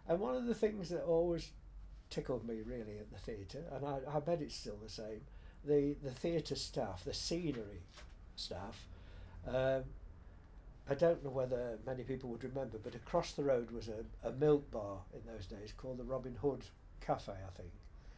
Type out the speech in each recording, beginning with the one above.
And one of the things that always tickled me really at the theatre, and I bet it's still the same, the theatre staff, the scenery staff. Um, I don't know whether many people would remember, but across the road was a milk bar in those days called the Robin Hood Cafe, I think.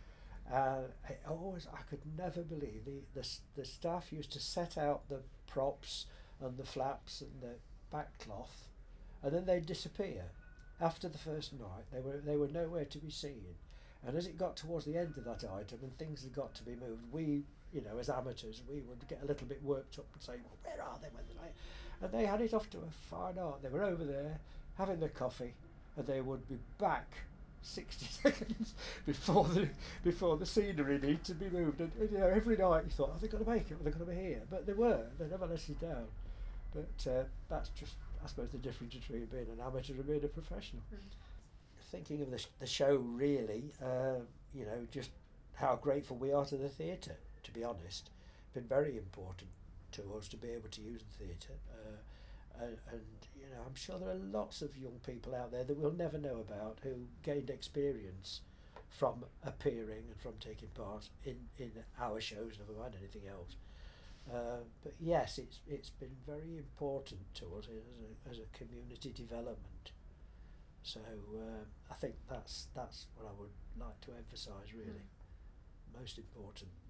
I could never believe the staff used to set out the props and the flaps and the back cloth, and then they'd disappear. After the first night, they were nowhere to be seen. And as it got towards the end of that item and things had got to be moved, we, as amateurs, we would get a little bit worked up and say, well, where are they when they? And they had it off to a fine art. They were over there having their coffee, and they would be back 60 seconds before the scenery needed to be moved. And every night you thought, are they going to make it? Are they going to be here? But they were. They never let us down. But that's just, I suppose, the difference between being an amateur and being a professional. Thinking of the show, really, just how grateful we are to the theatre, to be honest. It's been very important to us to be able to use the theatre. And I'm sure there are lots of young people out there that we'll never know about who gained experience from appearing and from taking part in our shows, never mind anything else. But yes, it's been very important to us as a community development. So I think that's what I would like to emphasise, really. Most important.